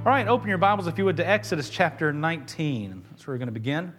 All right, open your Bibles, if you would, to Exodus chapter 19. That's where we're going to begin.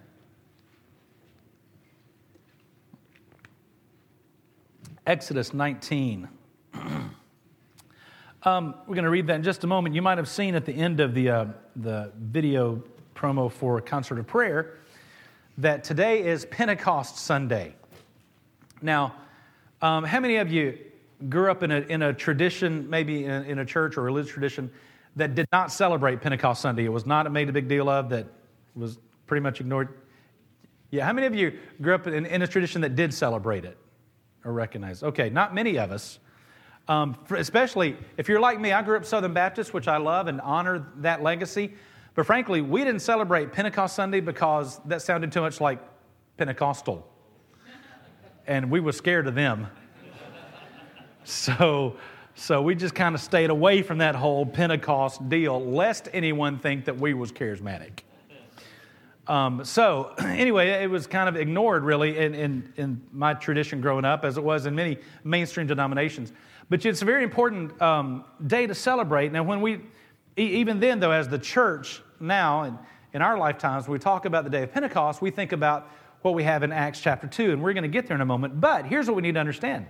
Exodus 19. We're going to read that in just a moment. You might have seen at the end of the video promo for Concert of Prayer that today is Pentecost Sunday. Now, how many of you grew up in a tradition, maybe in a church or religious tradition, that did not celebrate Pentecost Sunday? It was not made a big deal of, that was pretty much ignored? Yeah, how many of you grew up in a tradition that did celebrate it or recognize it? Okay, not many of us. Especially if you're like me, I grew up Southern Baptist, which I love and honor that legacy. But frankly, we didn't celebrate Pentecost Sunday because that sounded too much like Pentecostal. And we were scared of them. So we just kind of stayed away from that whole Pentecost deal, lest anyone think that we was charismatic. Anyway, it was kind of ignored, really, in my tradition growing up, as it was in many mainstream denominations. But it's a very important day to celebrate. Now, when we, even then, though, as the church now, and in our lifetimes, when we talk about the day of Pentecost, we think about what we have in Acts chapter 2, and we're going to get there in a moment. But here's what we need to understand.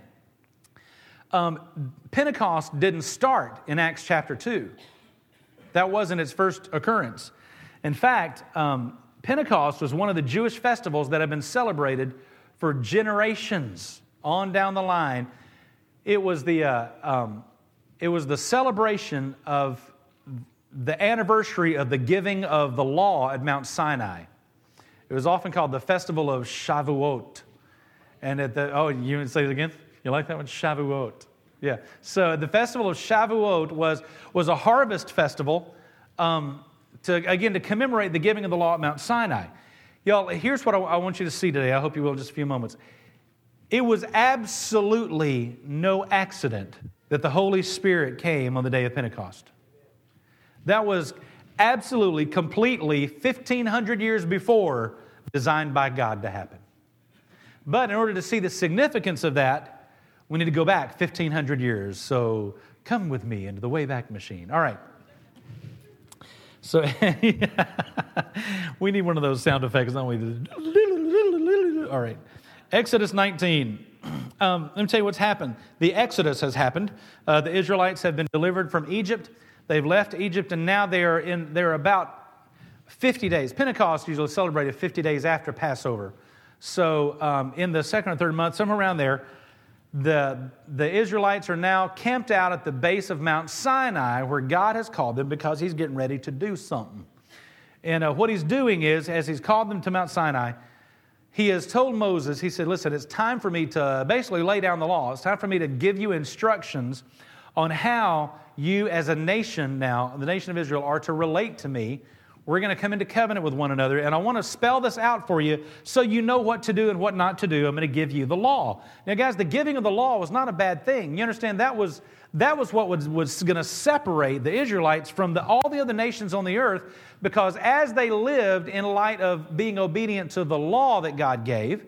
Pentecost didn't start in Acts chapter 2. That wasn't its first occurrence. In fact, Pentecost was one of the Jewish festivals that have been celebrated for generations on down the line. It was the celebration of the anniversary of the giving of the law at Mount Sinai. It was often called the Festival of Shavuot. And you want to say it again? You like that one? Shavuot. Yeah. So the Festival of Shavuot was a harvest festival to commemorate the giving of the law at Mount Sinai. Y'all, here's what I want you to see today. I hope you will in just a few moments. It was absolutely no accident that the Holy Spirit came on the day of Pentecost. That was absolutely, completely, 1,500 years before, designed by God to happen. But in order to see the significance of that, we need to go back 1,500 years. So come with me into the Wayback Machine. All right. So we need one of those sound effects, don't we? All right. Exodus 19. Let me tell you what's happened. The Exodus has happened. The Israelites have been delivered from Egypt. They've left Egypt, and now they're about 50 days. Pentecost usually celebrated 50 days after Passover. So in the second or third month, somewhere around there, the Israelites are now camped out at the base of Mount Sinai, where God has called them because He's getting ready to do something. And what He's doing is, as He's called them to Mount Sinai, He has told Moses, He said, listen, it's time for me to basically lay down the law. It's time for me to give you instructions on how you as a nation now, the nation of Israel, are to relate to me. We're going to come into covenant with one another, and I want to spell this out for you so you know what to do and what not to do. I'm going to give you the law. Now, guys, the giving of the law was not a bad thing. You understand, that was what was going to separate the Israelites from all the other nations on the earth, because as they lived in light of being obedient to the law that God gave,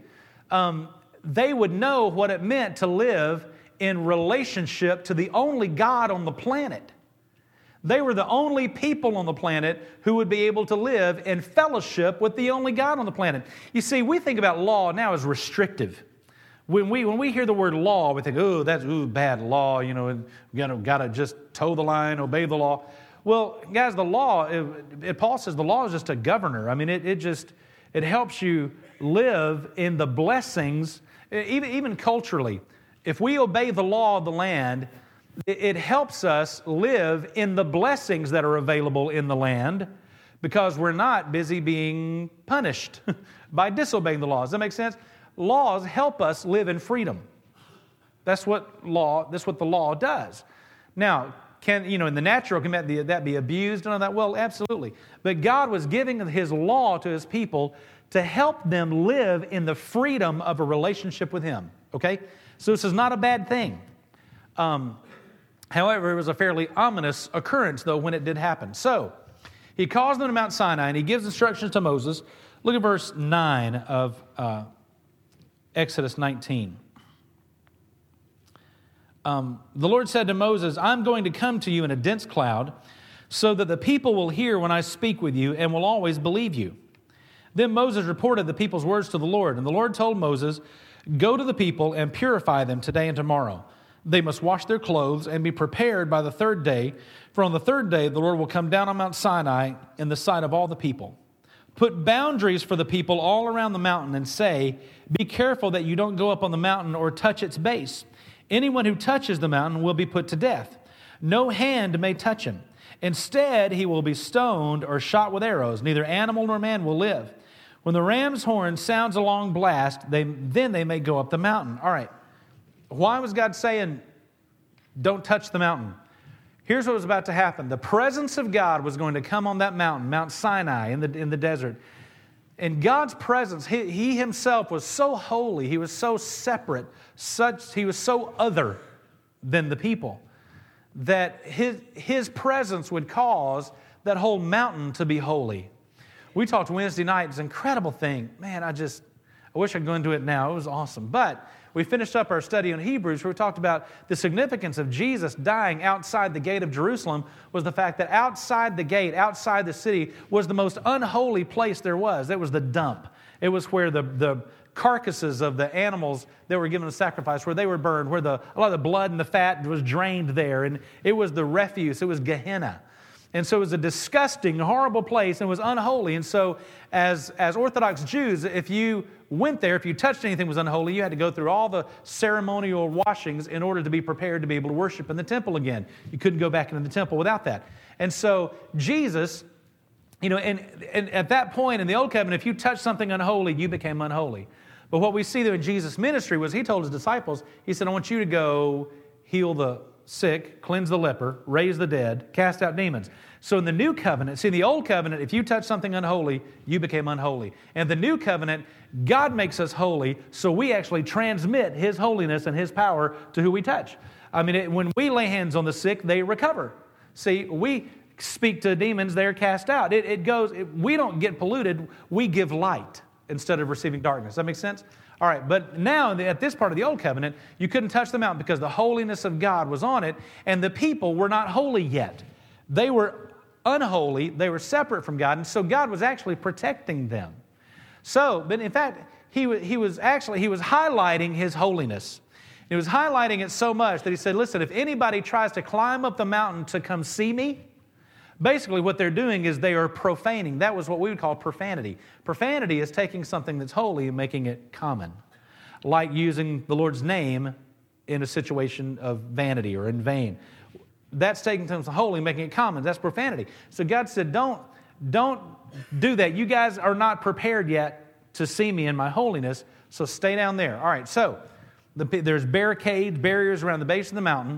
they would know what it meant to live in relationship to the only God on the planet. They were the only people on the planet who would be able to live in fellowship with the only God on the planet. You see, we think about law now as restrictive. When we hear the word law, we think, that's bad law, got to just toe the line, obey the law. Well, guys, the law, Paul says the law is just a governor. I mean, it helps you live in the blessings, even culturally. If we obey the law of the land, it helps us live in the blessings that are available in the land, because we're not busy being punished by disobeying the laws. Does that make sense? Laws help us live in freedom. That's what the law does. Now, in the natural, can that be abused and all that? Well, absolutely. But God was giving His law to His people to help them live in the freedom of a relationship with Him. Okay? So this is not a bad thing. However, it was a fairly ominous occurrence, though, when it did happen. So, He calls them to Mount Sinai, and He gives instructions to Moses. Look at verse 9 of Exodus 19. The Lord said to Moses, I'm going to come to you in a dense cloud, so that the people will hear when I speak with you and will always believe you." Then Moses reported the people's words to the Lord, and the Lord told Moses, "Go to the people and purify them today and tomorrow. They must wash their clothes and be prepared by the third day, for on the third day the Lord will come down on Mount Sinai in the sight of all the people. Put boundaries for the people all around the mountain and say, 'Be careful that you don't go up on the mountain or touch its base. Anyone who touches the mountain will be put to death. No hand may touch him. Instead, he will be stoned or shot with arrows. Neither animal nor man will live. When the ram's horn sounds a long blast, then they may go up the mountain.'" All right. Why was God saying, don't touch the mountain? Here's what was about to happen. The presence of God was going to come on that mountain, Mount Sinai in the desert. And God's presence, he himself was so holy, he was so separate, he was so other than the people, that his presence would cause that whole mountain to be holy. We talked Wednesday night. It's an incredible thing. Man, I wish I could go into it now. It was awesome. But we finished up our study on Hebrews where we talked about the significance of Jesus dying outside the gate of Jerusalem was the fact that outside the gate, outside the city, was the most unholy place there was. It was the dump. It was where the carcasses of the animals that were given a sacrifice, where they were burned, where a lot of the blood and the fat was drained there. And it was the refuse. It was Gehenna. And so it was a disgusting, horrible place and was unholy. And so as Orthodox Jews, if you went there, if you touched anything that was unholy, you had to go through all the ceremonial washings in order to be prepared to be able to worship in the temple again. You couldn't go back into the temple without that. And so Jesus, and at that point in the Old Covenant, if you touched something unholy, you became unholy. But what we see there in Jesus' ministry was he told his disciples, he said, "I want you to go heal the sick, cleanse the leper, raise the dead, cast out demons." So in the new covenant, in the old covenant, if you touch something unholy, you became unholy. And the new covenant, God makes us holy, so we actually transmit his holiness and his power to who we touch. I mean, when we lay hands on the sick, they recover. See, we speak to demons, they're cast out. We don't get polluted, we give light instead of receiving darkness. Does that make sense? All right, but now at this part of the Old Covenant, you couldn't touch the mountain because the holiness of God was on it, and the people were not holy yet. They were unholy, they were separate from God, and so God was actually protecting them. But in fact, he was highlighting his holiness. He was highlighting it so much that he said, listen, if anybody tries to climb up the mountain to come see me, basically what they're doing is they are profaning. That was what we would call profanity. Profanity is taking something that's holy and making it common, like using the Lord's name in a situation of vanity or in vain. That's taking something holy and making it common. That's profanity. So God said, don't do that. You guys are not prepared yet to see me in my holiness, so stay down there. All right, so there's barriers around the base of the mountain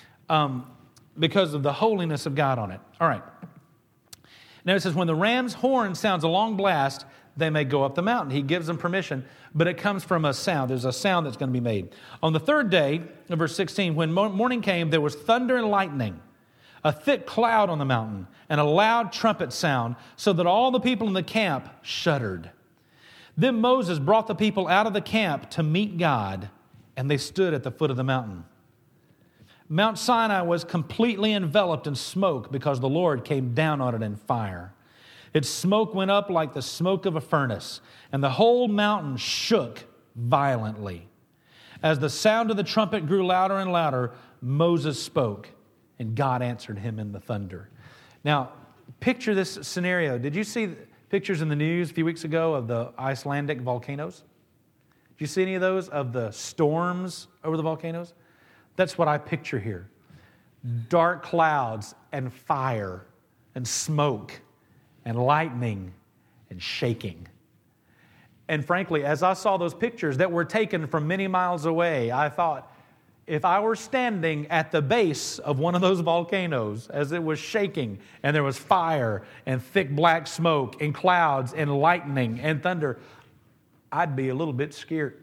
because of the holiness of God on it. All right. Now it says, when the ram's horn sounds a long blast, they may go up the mountain. He gives them permission, but it comes from a sound. There's a sound that's going to be made. On the third day, in verse 16, when morning came, there was thunder and lightning, a thick cloud on the mountain, and a loud trumpet sound, so that all the people in the camp shuddered. Then Moses brought the people out of the camp to meet God, and they stood at the foot of the mountain. Mount Sinai was completely enveloped in smoke because the Lord came down on it in fire. Its smoke went up like the smoke of a furnace, and the whole mountain shook violently. As the sound of the trumpet grew louder and louder, Moses spoke, and God answered him in the thunder. Now, picture this scenario. Did you see pictures in the news a few weeks ago of the Icelandic volcanoes? Did you see any of those, of the storms over the volcanoes? That's what I picture here. Dark clouds and fire and smoke and lightning and shaking. And frankly, as I saw those pictures that were taken from many miles away, I thought, if I were standing at the base of one of those volcanoes as it was shaking and there was fire and thick black smoke and clouds and lightning and thunder, I'd be a little bit scared.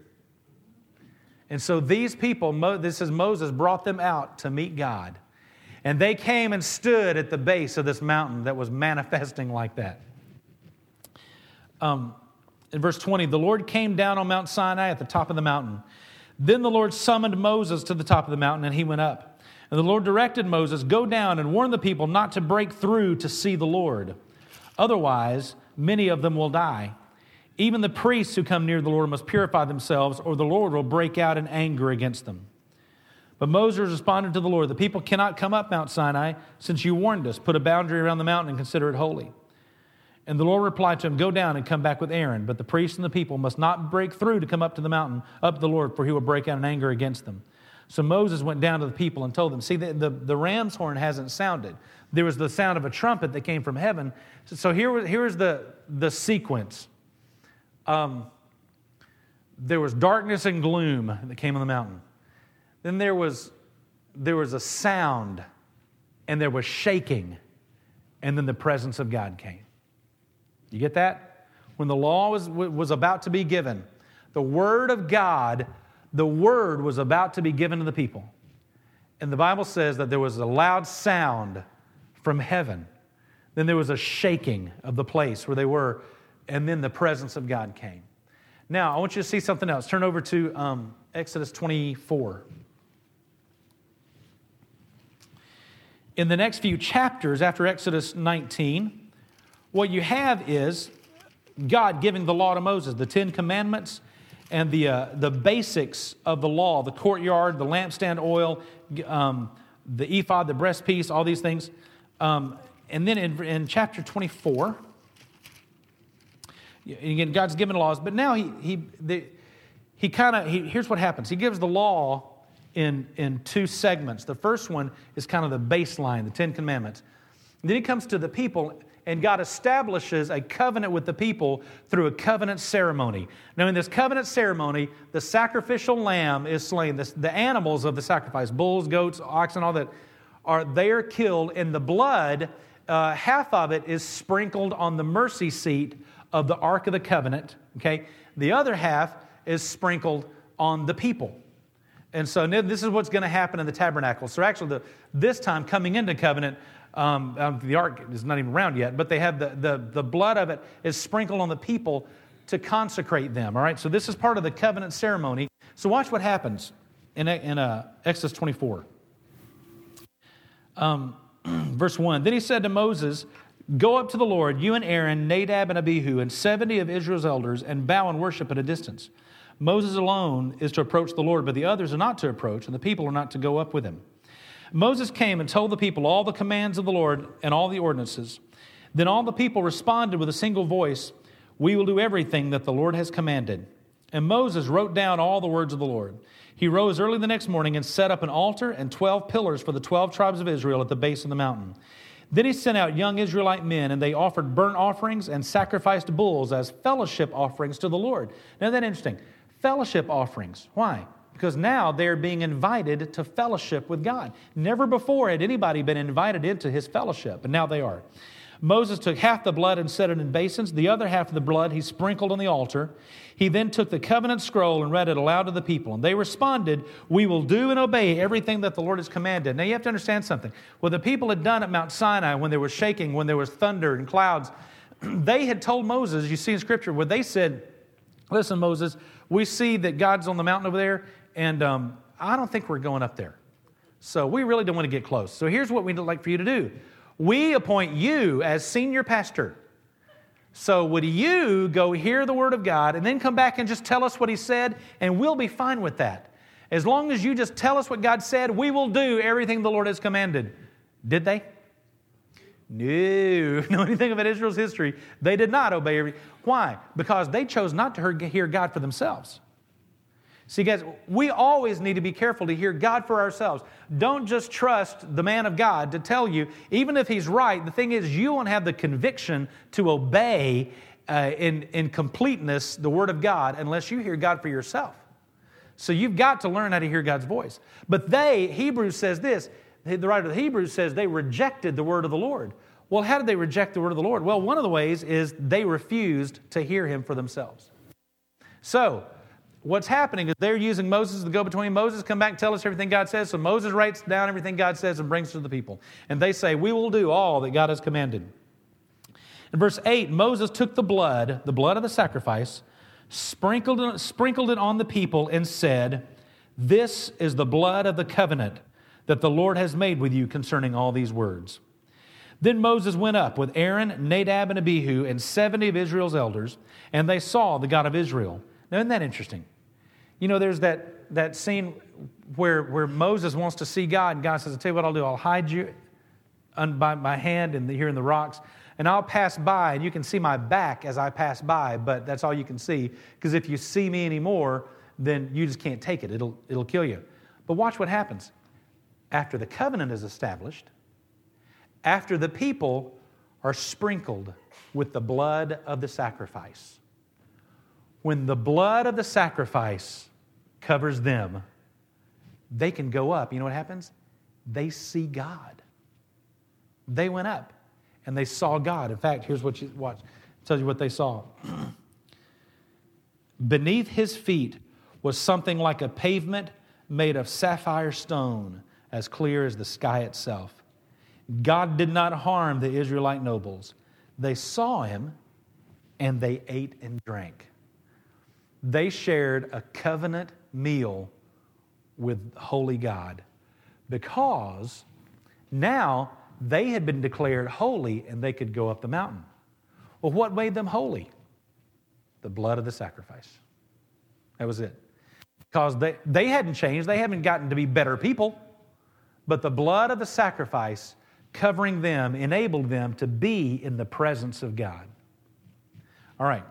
And so these people, this is Moses, brought them out to meet God. And they came and stood at the base of this mountain that was manifesting like that. In verse 20, the Lord came down on Mount Sinai at the top of the mountain. Then the Lord summoned Moses to the top of the mountain, and he went up. And the Lord directed Moses, "Go down and warn the people not to break through to see the Lord. Otherwise, many of them will die. Even the priests who come near the Lord must purify themselves, or the Lord will break out in anger against them." But Moses responded to the Lord, "The people cannot come up Mount Sinai, since you warned us. Put a boundary around the mountain and consider it holy." And the Lord replied to him, "Go down and come back with Aaron. But the priests and the people must not break through to come up to the mountain, up to the Lord, for he will break out in anger against them." So Moses went down to the people and told them, see, the ram's horn hasn't sounded. There was the sound of a trumpet that came from heaven. So here was the sequence. There was darkness and gloom that came on the mountain. Then there was a sound, and there was shaking, and then the presence of God came. You get that? When the law was about to be given, the Word of God, the Word was about to be given to the people. And the Bible says that there was a loud sound from heaven. Then there was a shaking of the place where they were, and then the presence of God came. Now, I want you to see something else. Turn over to Exodus 24. In the next few chapters after Exodus 19, what you have is God giving the law to Moses, the 10 Commandments and the basics of the law, the courtyard, the lampstand oil, the ephod, the breastpiece, all these things. And then in chapter 24, again, God's given laws, but now here's what happens. He gives the law in two segments. The first one is kind of the baseline, the 10 Commandments. And then he comes to the people, and God establishes a covenant with the people through a covenant ceremony. Now, in this covenant ceremony, the sacrificial lamb is slain. The animals of the sacrifice, bulls, goats, oxen, all that, they are killed, and the blood, half of it is sprinkled on the mercy seat of the Ark of the Covenant. Okay, the other half is sprinkled on the people. And so this is what's going to happen in the tabernacle. So actually, this time coming into covenant, the ark is not even around yet, but they have the blood of it is sprinkled on the people to consecrate them. All right, so this is part of the covenant ceremony. So watch what happens in Exodus 24. Verse 1, "Then he said to Moses, 'Go up to the Lord, you and Aaron, Nadab and Abihu, and 70 of Israel's elders, and bow and worship at a distance. Moses alone is to approach the Lord, but the others are not to approach, and the people are not to go up with him.' Moses came and told the people all the commands of the Lord and all the ordinances. Then all the people responded with a single voice, 'We will do everything that the Lord has commanded.' And Moses wrote down all the words of the Lord. He rose early the next morning and set up an altar and 12 pillars for the 12 tribes of Israel at the base of the mountain. Then he sent out young Israelite men, and they offered burnt offerings and sacrificed bulls as fellowship offerings to the Lord." Now, that's interesting. Fellowship offerings. Why? Because now they're being invited to fellowship with God. Never before had anybody been invited into his fellowship, but now they are. Moses took half the blood and set it in basins. The other half of the blood he sprinkled on the altar. He then took the covenant scroll and read it aloud to the people. And they responded, "We will do and obey everything that the Lord has commanded." Now you have to understand something. What the people had done at Mount Sinai when there was shaking, when there was thunder and clouds, they had told Moses, you see in Scripture, where they said, "Listen, Moses, we see that God's on the mountain over there, and I don't think we're going up there. So we really don't want to get close. So here's what we'd like for you to do. We appoint you as senior pastor. So would you go hear the word of God and then come back and just tell us what he said, and we'll be fine with that. As long as you just tell us what God said, we will do everything the Lord has commanded." Did they? No. Know anything about Israel's history? They did not obey everything. Why? Because they chose not to hear God for themselves. See, guys, we always need to be careful to hear God for ourselves. Don't just trust the man of God to tell you, even if he's right. The thing is, you won't have the conviction to obey in completeness the Word of God unless you hear God for yourself. So you've got to learn how to hear God's voice. But Hebrews says this, the writer of the Hebrews says they rejected the word of the Lord. Well, how did they reject the word of the Lord? Well, one of the ways is they refused to hear him for themselves. So what's happening is they're using Moses to go between. Moses, come back and tell us everything God says. So Moses writes down everything God says and brings it to the people. And they say, "We will do all that God has commanded." In verse 8, Moses took the blood of the sacrifice, sprinkled it on the people and said, "This is the blood of the covenant that the Lord has made with you concerning all these words." Then Moses went up with Aaron, Nadab, and Abihu, and 70 of Israel's elders, and they saw the God of Israel. Now, isn't that interesting? You know, there's that scene where Moses wants to see God, and God says, "I'll tell you what I'll do. I'll hide you by my hand here in the rocks, and I'll pass by, and you can see my back as I pass by, but that's all you can see, because if you see me anymore, then you just can't take it. It'll kill you." But watch what happens. After the covenant is established, after the people are sprinkled with the blood of the sacrifice, when the blood of the sacrifice covers them, they can go up. You know what happens? They see God. They went up and they saw God. In fact, here's what you watch. It tells you what they saw. Beneath his feet was something like a pavement made of sapphire stone, as clear as the sky itself. God did not harm the Israelite nobles. They saw him and they ate and drank. They shared a covenant meal with holy God because now they had been declared holy and they could go up the mountain. Well, what made them holy? The blood of the sacrifice. That was it. Because they hadn't changed. They haven't gotten to be better people. But the blood of the sacrifice covering them enabled them to be in the presence of God. All right.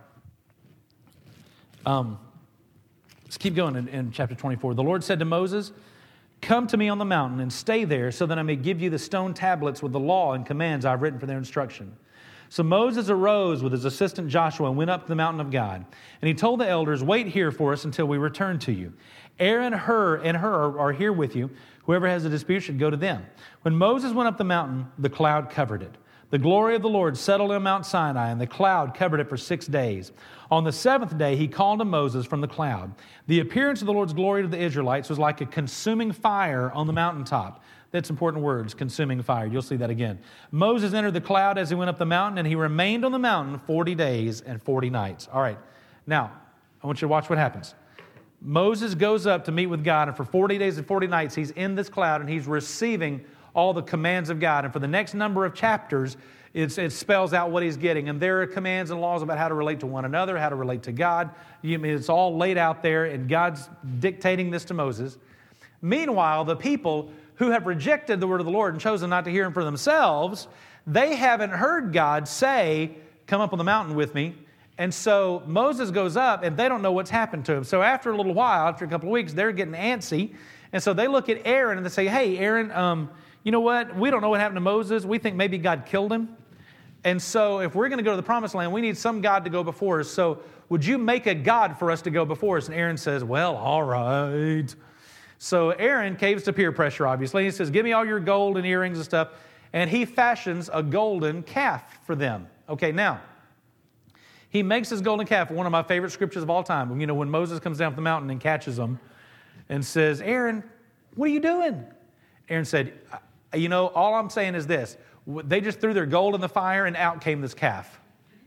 Let's keep going in chapter 24. The Lord said to Moses, "Come to me on the mountain and stay there so that I may give you the stone tablets with the law and commands I've written for their instruction." So Moses arose with his assistant Joshua and went up to the mountain of God. And he told the elders, "Wait here for us until we return to you. Aaron and Hur are here with you. Whoever has a dispute should go to them." When Moses went up the mountain, the cloud covered it. The glory of the Lord settled on Mount Sinai, and the cloud covered it for 6 days. On the 7th day, he called to Moses from the cloud. The appearance of the Lord's glory to the Israelites was like a consuming fire on the mountaintop. That's important words, consuming fire. You'll see that again. Moses entered the cloud as he went up the mountain, and he remained on the mountain 40 days and 40 nights. All right, now, I want you to watch what happens. Moses goes up to meet with God, and for 40 days and 40 nights, he's in this cloud, and he's receiving all the commands of God. And for the next number of chapters, it spells out what he's getting. And there are commands and laws about how to relate to one another, how to relate to God. It's all laid out there, and God's dictating this to Moses. Meanwhile, the people who have rejected the word of the Lord and chosen not to hear him for themselves, they haven't heard God say, "Come up on the mountain with me." And so Moses goes up, and they don't know what's happened to him. So after a little while, after a couple of weeks, they're getting antsy. And so they look at Aaron, and they say, "Hey, Aaron, you know what? We don't know what happened to Moses. We think maybe God killed him. And so if we're going to go to the promised land, we need some God to go before us. So would you make a God for us to go before us?" And Aaron says, "Well, all right." So Aaron caves to peer pressure, obviously. He says, "Give me all your gold and earrings and stuff." And he fashions a golden calf for them. Okay, now, he makes his golden calf, one of my favorite scriptures of all time. You know, when Moses comes down from the mountain and catches them and says, "Aaron, what are you doing?" Aaron said, "You know, all I'm saying is this. They just threw their gold in the fire and out came this calf."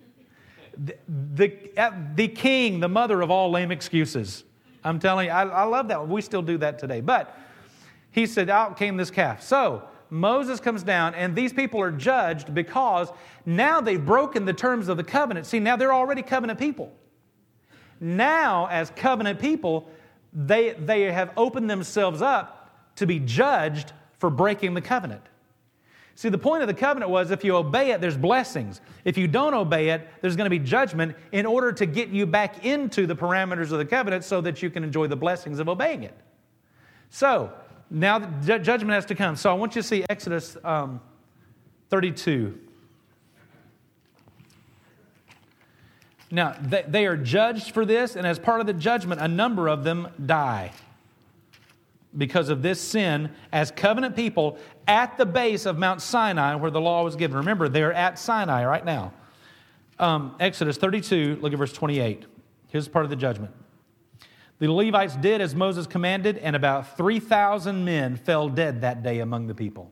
The king, the mother of all lame excuses. I'm telling you, I love that one. We still do that today. But he said, "Out came this calf." So Moses comes down, and these people are judged because now they've broken the terms of the covenant. See, now they're already covenant people. Now, as covenant people, they have opened themselves up to be judged for breaking the covenant. See, the point of the covenant was if you obey it, there's blessings. If you don't obey it, there's going to be judgment in order to get you back into the parameters of the covenant so that you can enjoy the blessings of obeying it. So, now the judgment has to come. So I want you to see Exodus 32. Now, they are judged for this, and as part of the judgment, a number of them die because of this sin as covenant people at the base of Mount Sinai where the law was given. Remember, they're at Sinai right now. Exodus 32, look at verse 28. Here's part of the judgment. The Levites did as Moses commanded, and about 3,000 men fell dead that day among the people.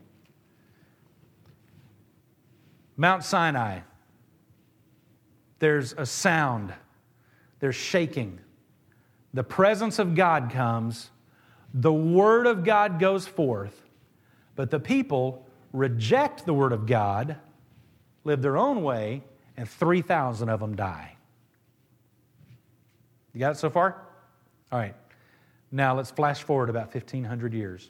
Mount Sinai. There's a sound. There's shaking. The presence of God comes. The Word of God goes forth. But the people reject the word of God, live their own way, and 3,000 of them die. You got it so far? All right. Now let's flash forward about 1,500 years.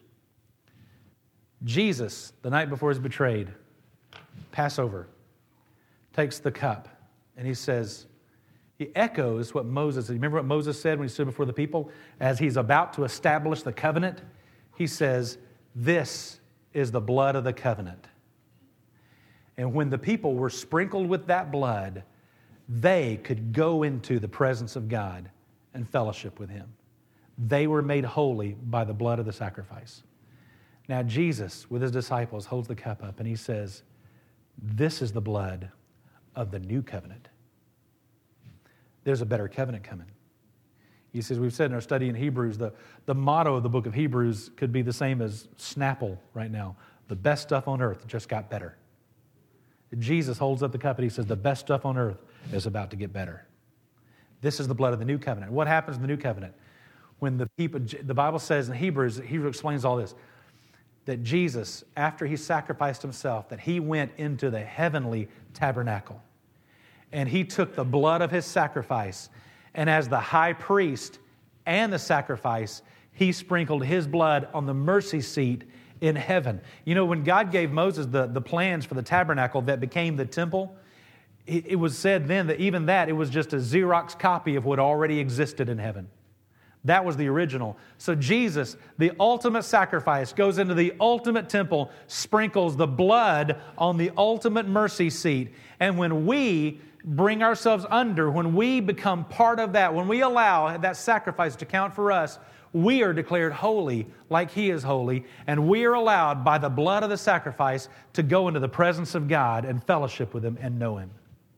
Jesus, the night before he's betrayed, Passover, takes the cup, and he says, he echoes what Moses said. Remember what Moses said when he stood before the people? As he's about to establish the covenant, he says, "This is the blood of the covenant." And when the people were sprinkled with that blood, they could go into the presence of God and fellowship with Him. They were made holy by the blood of the sacrifice. Now Jesus, with His disciples, holds the cup up and He says, "This is the blood of the new covenant." There's a better covenant coming. He says, we've said in our study in Hebrews, the motto of the book of Hebrews could be the same as Snapple right now. The best stuff on earth just got better. Jesus holds up the cup and He says, the best stuff on earth is about to get better. This is the blood of the new covenant. What happens in the new covenant? When the people, the Bible says in Hebrews explains all this, that Jesus, after He sacrificed Himself, that He went into the heavenly tabernacle. And He took the blood of His sacrifice, and as the high priest and the sacrifice, He sprinkled His blood on the mercy seat in heaven. You know, when God gave Moses the plans for the tabernacle that became the temple, it was said then that even that, it was just a Xerox copy of what already existed in heaven. That was the original. So Jesus, the ultimate sacrifice, goes into the ultimate temple, sprinkles the blood on the ultimate mercy seat. And when we bring ourselves under, when we become part of that, when we allow that sacrifice to count for us, we are declared holy like He is holy, and we are allowed by the blood of the sacrifice to go into the presence of God and fellowship with Him and know Him.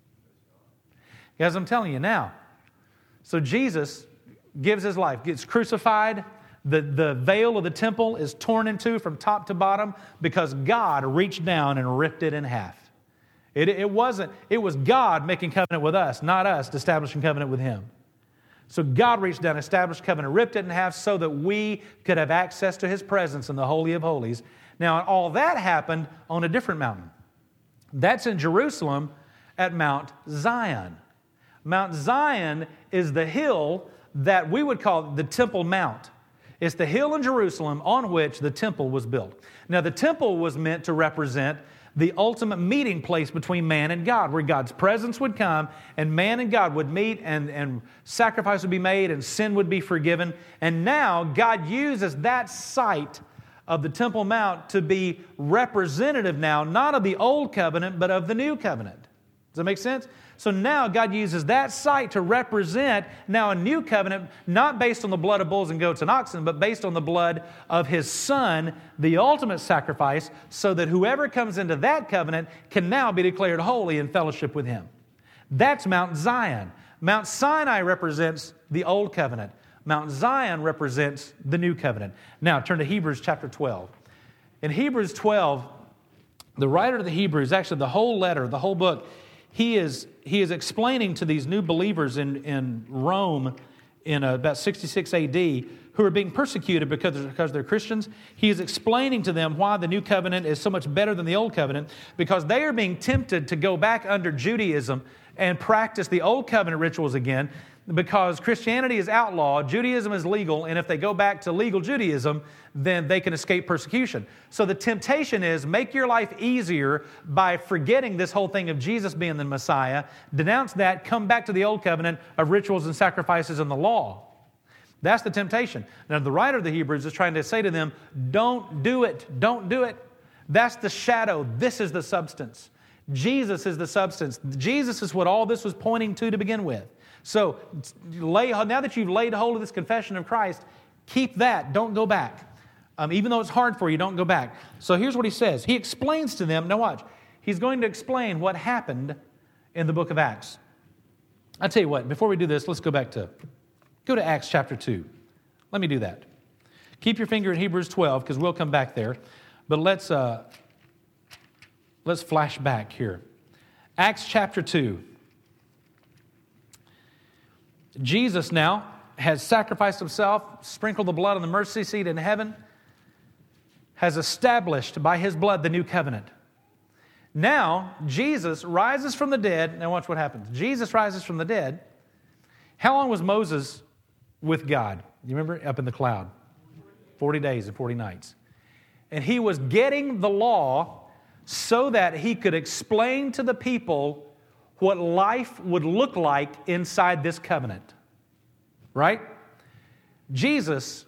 As I'm telling you now, so Jesus gives His life, gets crucified. The veil of the temple is torn in two from top to bottom because God reached down and ripped it in half. It was God making covenant with us, not us establishing covenant with Him. So God reached down, established covenant, ripped it in half so that we could have access to His presence in the Holy of Holies. Now, all that happened on a different mountain. That's in Jerusalem at Mount Zion. Mount Zion is the hill that we would call the Temple Mount. It's the hill in Jerusalem on which the temple was built. Now, the temple was meant to represent the ultimate meeting place between man and God, where God's presence would come and man and God would meet and sacrifice would be made and sin would be forgiven. And now God uses that site of the Temple Mount to be representative now, not of the old covenant, but of the new covenant. Does that make sense? So now God uses that site to represent now a new covenant, not based on the blood of bulls and goats and oxen, but based on the blood of His Son, the ultimate sacrifice, so that whoever comes into that covenant can now be declared holy in fellowship with Him. That's Mount Zion. Mount Sinai represents the old covenant. Mount Zion represents the new covenant. Now turn to Hebrews chapter 12. In Hebrews 12, the writer of the Hebrews, actually the whole letter, the whole book, he is explaining to these new believers in Rome in about 66 A.D. who are being persecuted because they're Christians. He is explaining to them why the new covenant is so much better than the old covenant, because they are being tempted to go back under Judaism and practice the old covenant rituals again, because Christianity is outlawed, Judaism is legal, and if they go back to legal Judaism, then they can escape persecution. So the temptation is make your life easier by forgetting this whole thing of Jesus being the Messiah, denounce that, come back to the old covenant of rituals and sacrifices and the law. That's the temptation. Now the writer of the Hebrews is trying to say to them, don't do it, don't do it. That's the shadow, this is the substance. Jesus is the substance. Jesus is what all this was pointing to begin with. So now that you've laid hold of this confession of Christ, keep that. Don't go back. Even though it's hard for you, don't go back. So here's what he says. He explains to them. Now watch. He's going to explain what happened in the book of Acts. I'll tell you what. Before we do this, let's go to Acts chapter 2. Let me do that. Keep your finger in Hebrews 12 because we'll come back there. But let's flash back here. Acts chapter 2. Jesus now has sacrificed Himself, sprinkled the blood on the mercy seat in heaven, has established by His blood the new covenant. Now, Jesus rises from the dead. Now watch what happens. Jesus rises from the dead. How long was Moses with God? You remember? Up in the cloud. 40 days and 40 nights. And he was getting the law so that he could explain to the people what life would look like inside this covenant. Right? Jesus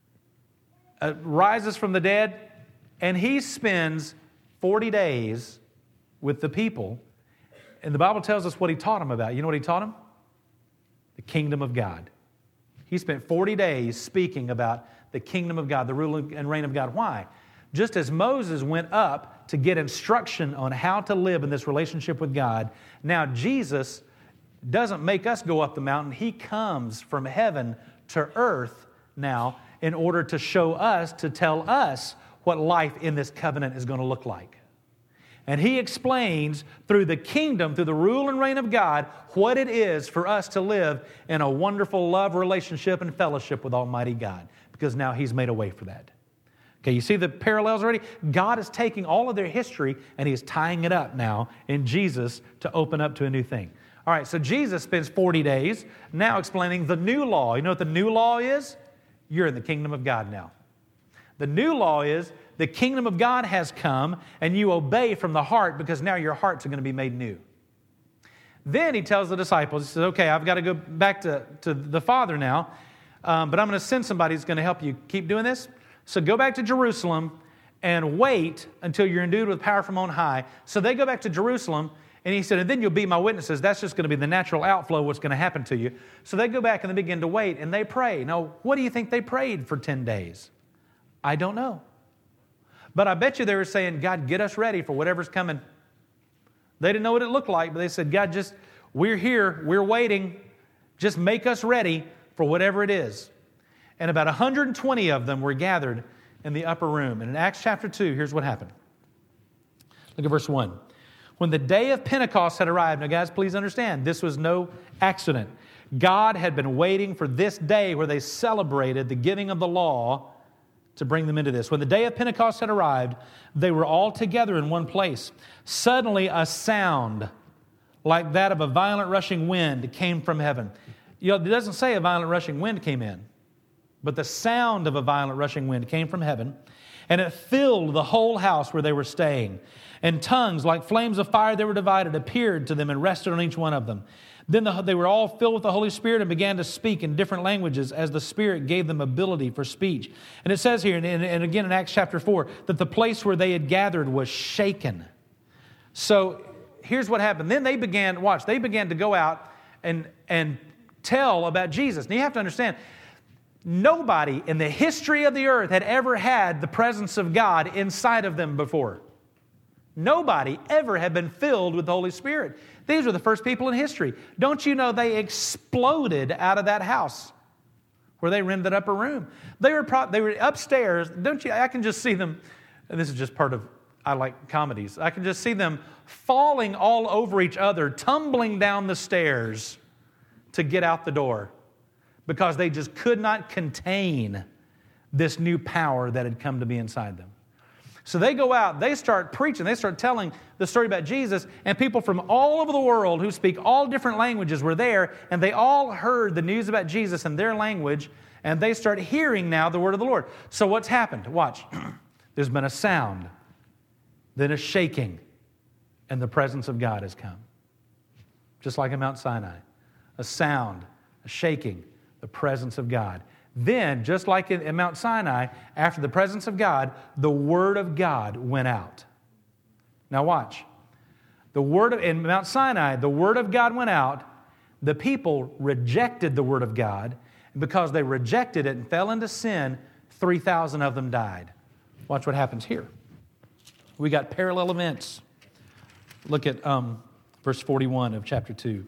rises from the dead, and he spends 40 days with the people. And the Bible tells us what he taught them about. You know what he taught them? The kingdom of God. He spent 40 days speaking about the kingdom of God, the rule and reign of God. Why? Just as Moses went up to get instruction on how to live in this relationship with God, now Jesus doesn't make us go up the mountain. He comes from heaven to earth now in order to show us, to tell us what life in this covenant is going to look like. And He explains through the kingdom, through the rule and reign of God, what it is for us to live in a wonderful love relationship and fellowship with Almighty God, because now He's made a way for that. Okay, you see the parallels already? God is taking all of their history and He is tying it up now in Jesus to open up to a new thing. All right, so Jesus spends 40 days now explaining the new law. You know what the new law is? You're in the kingdom of God now. The new law is the kingdom of God has come and you obey from the heart, because now your hearts are going to be made new. Then He tells the disciples, He says, okay, I've got to go back to the Father now, but I'm going to send somebody who's going to help you keep doing this. So go back to Jerusalem and wait until you're endued with power from on high. So they go back to Jerusalem, and He said, and then you'll be my witnesses. That's just going to be the natural outflow of what's going to happen to you. So they go back and they begin to wait, and they pray. Now, what do you think they prayed for 10 days? I don't know. But I bet you they were saying, God, get us ready for whatever's coming. They didn't know what it looked like, but they said, God, we're here, we're waiting. Just make us ready for whatever it is. And about 120 of them were gathered in the upper room. And in Acts chapter 2, here's what happened. Look at verse 1. When the day of Pentecost had arrived, now guys, please understand, this was no accident. God had been waiting for this day where they celebrated the giving of the law to bring them into this. When the day of Pentecost had arrived, they were all together in one place. Suddenly a sound like that of a violent rushing wind came from heaven. You know, it doesn't say a violent rushing wind came in, but the sound of a violent rushing wind came from heaven, and it filled the whole house where they were staying. And tongues like flames of fire that were divided appeared to them and rested on each one of them. Then they were all filled with the Holy Spirit and began to speak in different languages as the Spirit gave them ability for speech. And it says here, and again in Acts chapter 4, that the place where they had gathered was shaken. So here's what happened. Then they began to go out and tell about Jesus. Now you have to understand, nobody in the history of the earth had ever had the presence of God inside of them before. Nobody ever had been filled with the Holy Spirit. These were the first people in history. Don't you know they exploded out of that house where they rented upper room? They were upstairs. Don't you? I can just see them, and this is just part of, I like comedies. I can just see them falling all over each other, tumbling down the stairs to get out the door, because they just could not contain this new power that had come to be inside them. So they go out, they start preaching, they start telling the story about Jesus, and people from all over the world who speak all different languages were there, and they all heard the news about Jesus in their language, and they start hearing now the word of the Lord. So what's happened? Watch. There's been a sound, then a shaking, and the presence of God has come. Just like in Mount Sinai. A sound, a shaking, the presence of God. Then, just like in Mount Sinai, after the presence of God, the Word of God went out. Now watch. In Mount Sinai, the Word of God went out. The people rejected the Word of God. And because they rejected it and fell into sin, 3,000 of them died. Watch what happens here. We got parallel events. Look at verse 41 of chapter 2.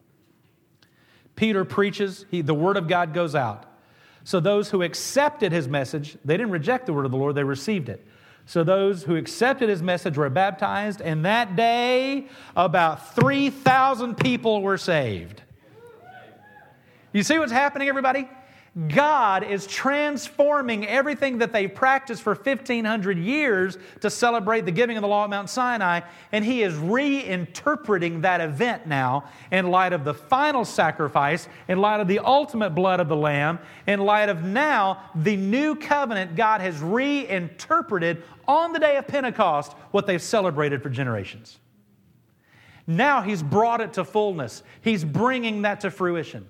Peter preaches. The Word of God goes out. So those who accepted his message, they didn't reject the word of the Lord, they received it. So those who accepted his message were baptized, and that day, about 3,000 people were saved. You see what's happening, everybody? God is transforming everything that they've practiced for 1,500 years to celebrate the giving of the law at Mount Sinai, and He is reinterpreting that event now in light of the final sacrifice, in light of the ultimate blood of the Lamb, in light of now the new covenant. God has reinterpreted on the day of Pentecost what they've celebrated for generations. Now He's brought it to fullness. He's bringing that to fruition.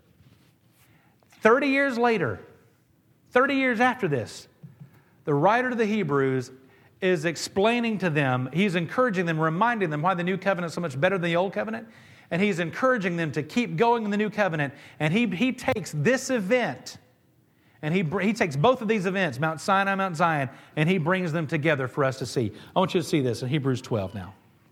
30 years later, 30 years after this, the writer to the Hebrews is explaining to them, he's encouraging them, reminding them why the new covenant is so much better than the old covenant. And he's encouraging them to keep going in the new covenant. And he takes this event, and he takes both of these events, Mount Sinai, Mount Zion, and he brings them together for us to see. I want you to see this in Hebrews 12 now.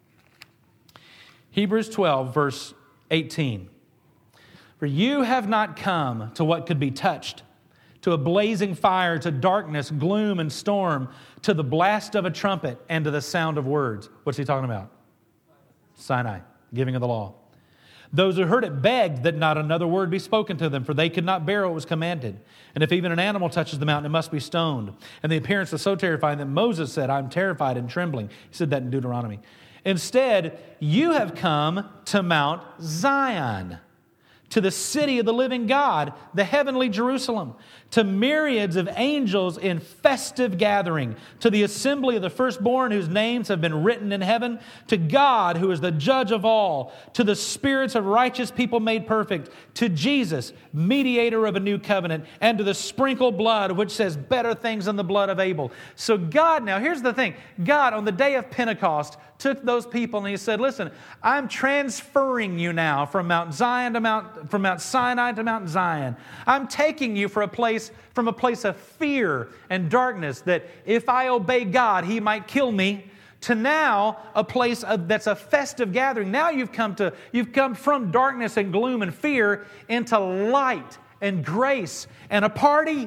Hebrews 12, verse 18. For you have not come to what could be touched, to a blazing fire, to darkness, gloom, and storm, to the blast of a trumpet, and to the sound of words. What's he talking about? Sinai, giving of the law. Those who heard it begged that not another word be spoken to them, for they could not bear what was commanded. And if even an animal touches the mountain, it must be stoned. And the appearance was so terrifying that Moses said, I'm terrified and trembling. He said that in Deuteronomy. Instead, you have come to Mount Zion, to the city of the living God, the heavenly Jerusalem, to myriads of angels in festive gathering, to the assembly of the firstborn whose names have been written in heaven, to God who is the judge of all, to the spirits of righteous people made perfect, to Jesus, mediator of a new covenant, and to the sprinkled blood which says better things than the blood of Abel. So God, now here's the thing, God on the day of Pentecost took those people and He said, listen, I'm transferring you now from Mount Sinai to Mount Zion. I'm taking you from a place of fear and darkness that if I obey God, He might kill me, to now a place that's a festive gathering. Now you've come from darkness and gloom and fear into light and grace and a party.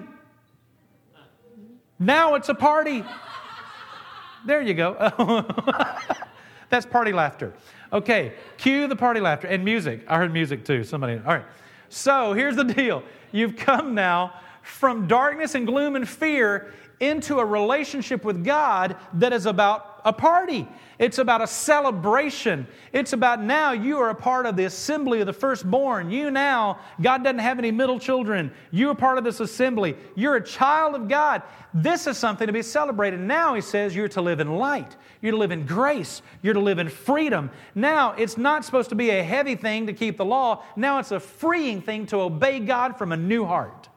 Now it's a party. There you go. That's party laughter. Okay, cue the party laughter and music. I heard music too. Somebody. All right. So here's the deal. You've come now from darkness and gloom and fear into a relationship with God that is about a party. It's about a celebration. It's about now you are a part of the assembly of the firstborn. You now, God doesn't have any middle children. You're a part of this assembly. You're a child of God. This is something to be celebrated. Now He says you're to live in light. You're to live in grace. You're to live in freedom. Now it's not supposed to be a heavy thing to keep the law. Now it's a freeing thing to obey God from a new heart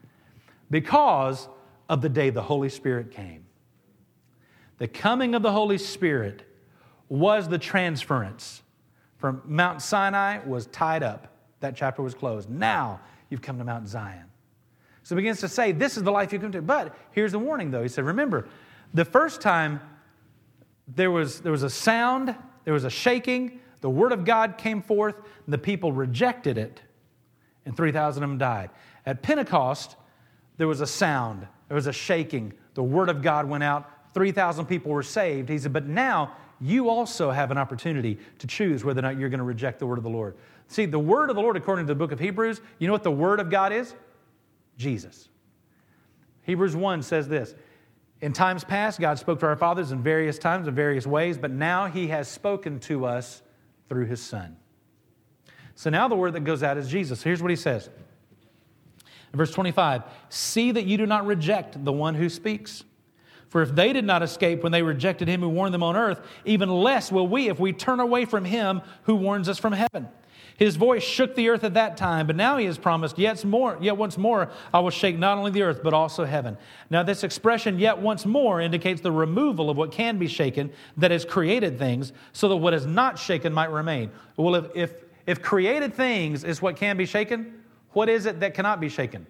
because of the day the Holy Spirit came. The coming of the Holy Spirit was the transference. From Mount Sinai was tied up. That chapter was closed. Now you've come to Mount Zion. So He begins to say, this is the life you come to. But here's the warning, though. He said, remember, the first time there was a sound, there was a shaking, the Word of God came forth, and the people rejected it, and 3,000 of them died. At Pentecost, there was a sound, there was a shaking, the Word of God went out, 3,000 people were saved. He said, but now you also have an opportunity to choose whether or not you're going to reject the Word of the Lord. See, the Word of the Lord, according to the book of Hebrews, you know what the Word of God is? Jesus. Hebrews 1 says this, in times past, God spoke to our fathers in various times, in various ways, but now He has spoken to us through His Son. So now the word that goes out is Jesus. Here's what He says. In verse 25, see that you do not reject the one who speaks. For if they did not escape when they rejected Him who warned them on earth, even less will we if we turn away from Him who warns us from heaven. His voice shook the earth at that time, but now He has promised, yet once more I will shake not only the earth, but also heaven. Now this expression, yet once more, indicates the removal of what can be shaken, that is created things, so that what is not shaken might remain. Well, if created things is what can be shaken, what is it that cannot be shaken?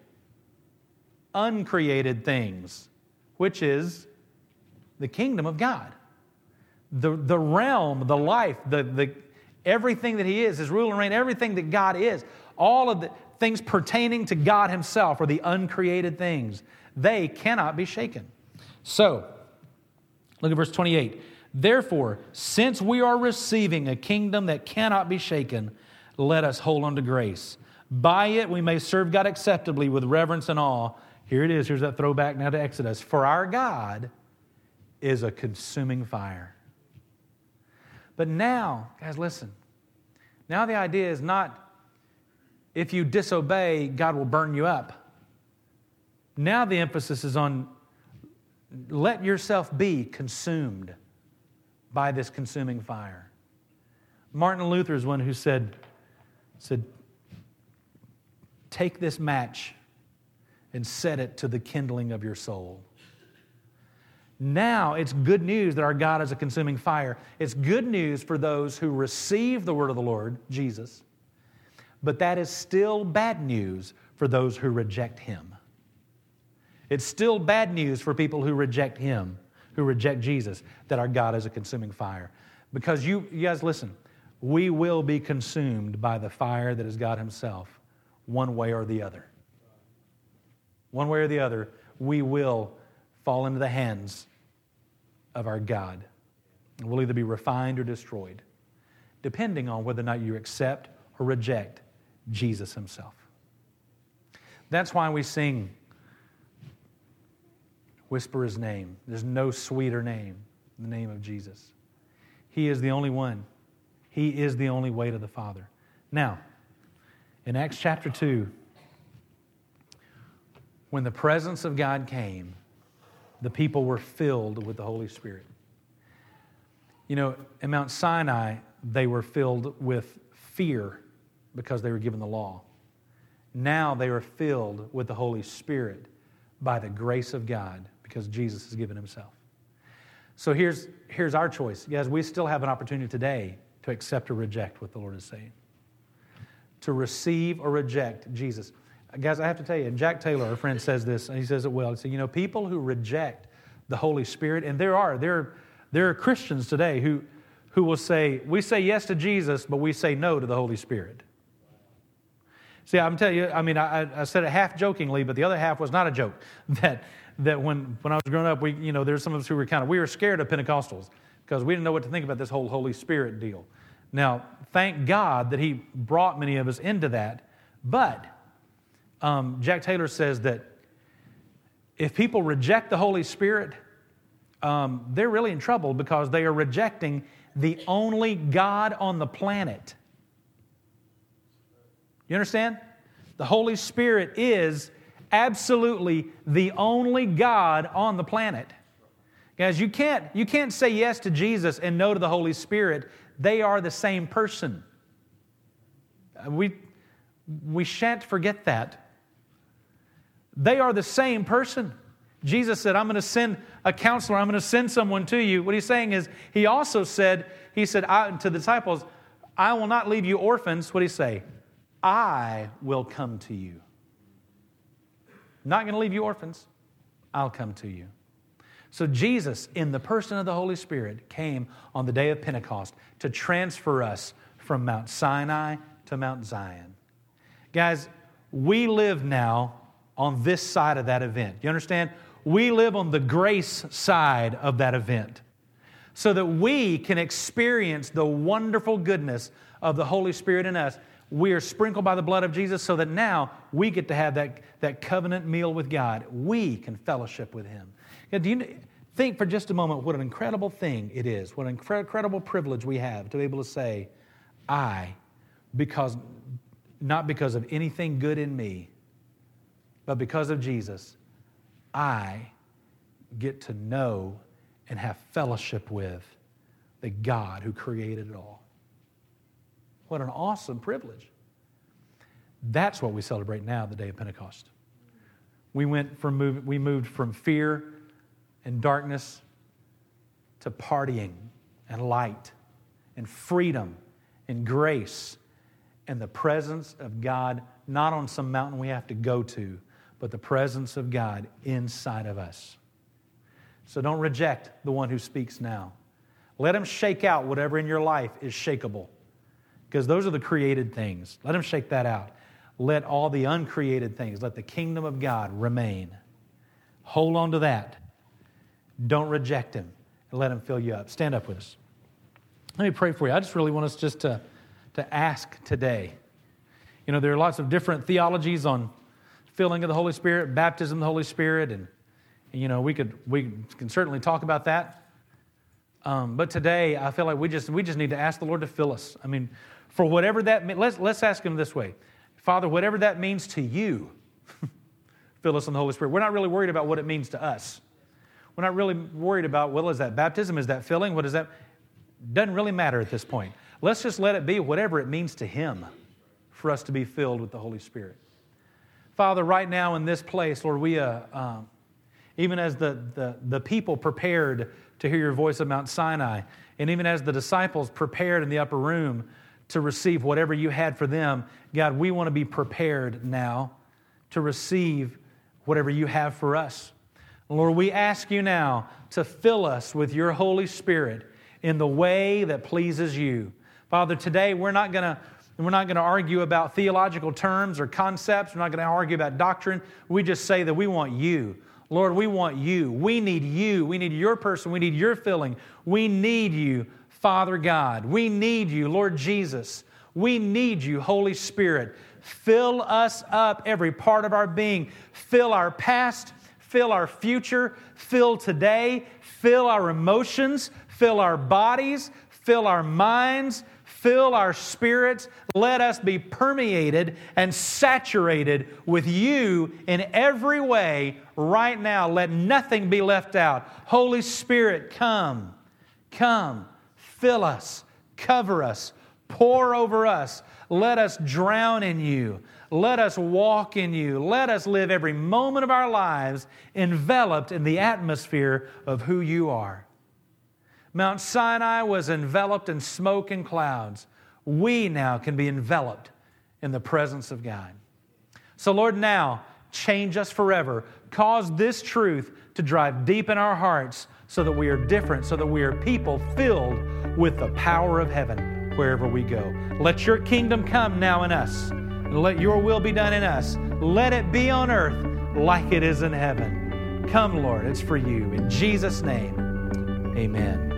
Uncreated things, which is the kingdom of God. The realm, the life, the everything that He is, His rule and reign, everything that God is, all of the things pertaining to God Himself are the uncreated things. They cannot be shaken. So, look at verse 28. Therefore, since we are receiving a kingdom that cannot be shaken, let us hold on to grace By it we may serve God acceptably with reverence and awe. Here it is. Here's that throwback now to Exodus. For our God is a consuming fire. But now, guys, listen. Now the idea is not if you disobey, God will burn you up. Now the emphasis is on let yourself be consumed by this consuming fire. Martin Luther is one who said, take this match and set it to the kindling of your soul. Now it's good news that our God is a consuming fire. It's good news for those who receive the word of the Lord, Jesus, but that is still bad news for those who reject Him. It's still bad news for people who reject Him, who reject Jesus, that our God is a consuming fire. Because you guys listen, we will be consumed by the fire that is God Himself, one way or the other. One way or the other, we will fall into the hands of our God. And we'll either be refined or destroyed, depending on whether or not you accept or reject Jesus Himself. That's why we sing, whisper His name. There's no sweeter name than the name of Jesus. He is the only one. He is the only way to the Father. Now, in Acts chapter 2, when the presence of God came, the people were filled with the Holy Spirit. You know, in Mount Sinai, they were filled with fear because they were given the law. Now they are filled with the Holy Spirit by the grace of God because Jesus has given Himself. So here's our choice. Guys, we still have an opportunity today to accept or reject what the Lord is saying. To receive or reject Jesus. Guys, I have to tell you, and Jack Taylor, our friend, says this, and he says it well. He said, you know, people who reject the Holy Spirit, and there are Christians today who will say, we say yes to Jesus, but we say no to the Holy Spirit. See, I'm telling you, I mean, I said it half jokingly, but the other half was not a joke. That when I was growing up, there's some of us who were we were scared of Pentecostals because we didn't know what to think about this whole Holy Spirit deal. Now, thank God that He brought many of us into that, but Jack Taylor says that if people reject the Holy Spirit, they're really in trouble because they are rejecting the only God on the planet. You understand? The Holy Spirit is absolutely the only God on the planet. Guys, you can't say yes to Jesus and no to the Holy Spirit. They are the same person. We shan't forget that. They are the same person. Jesus said, I'm going to send a counselor. I'm going to send someone to you. What He's saying is, He also said, to the disciples, I will not leave you orphans. What did He say? I will come to you. Not going to leave you orphans. I'll come to you. So Jesus, in the person of the Holy Spirit, came on the day of Pentecost to transfer us from Mount Sinai to Mount Zion. Guys, we live now on this side of that event. You understand? We live on the grace side of that event so that we can experience the wonderful goodness of the Holy Spirit in us. We are sprinkled by the blood of Jesus so that now we get to have that covenant meal with God. We can fellowship with Him. Now, do you think for just a moment what an incredible thing it is, what an incredible privilege we have to be able to say, not because of anything good in me, but because of Jesus, I get to know and have fellowship with the God who created it all. What an awesome privilege. That's what we celebrate now, the day of Pentecost. We moved from fear and darkness to partying and light and freedom and grace and the presence of God, not on some mountain we have to go to, but the presence of God inside of us. So don't reject the one who speaks now. Let Him shake out whatever in your life is shakeable, because those are the created things. Let Him shake that out. Let all the uncreated things, let the kingdom of God remain. Hold on to that. Don't reject Him, and let Him fill you up. Stand up with us. Let me pray for you. I just really want us just to ask today. You know, there are lots of different theologies on filling of the Holy Spirit, baptism of the Holy Spirit, and you know, we can certainly talk about that. But today, I feel like we just need to ask the Lord to fill us. I mean, for whatever that means, let's ask Him this way. Father, whatever that means to you, fill us in the Holy Spirit. We're not really worried about what it means to us. We're not really worried about, well, is that baptism? Is that filling? What is that? Doesn't really matter at this point. Let's just let it be whatever it means to Him for us to be filled with the Holy Spirit. Father, right now in this place, Lord, we, even as the people prepared to hear your voice at Mount Sinai, and even as the disciples prepared in the upper room to receive whatever you had for them, God, we want to be prepared now to receive whatever you have for us. Lord, we ask you now to fill us with your Holy Spirit in the way that pleases you. Father, today we're not going to argue about theological terms or concepts. We're not going to argue about doctrine. We just say that we want you. Lord, we want you. We need you. We need your person. We need your filling. We need you, Father God. We need you, Lord Jesus. We need you, Holy Spirit. Fill us up, every part of our being. Fill our past. Fill our future. Fill today. Fill our emotions. Fill our bodies. Fill our minds. Fill our spirits. Let us be permeated and saturated with you in every way right now. Let nothing be left out. Holy Spirit, come. Come. Fill us. Cover us. Pour over us. Let us drown in you. Let us walk in you. Let us live every moment of our lives enveloped in the atmosphere of who you are. Mount Sinai was enveloped in smoke and clouds. We now can be enveloped in the presence of God. So Lord, now change us forever. Cause this truth to drive deep in our hearts so that we are different, so that we are people filled with the power of heaven wherever we go. Let your kingdom come now in us. And let your will be done in us. Let it be on earth like it is in heaven. Come, Lord, it's for you. In Jesus' name, amen.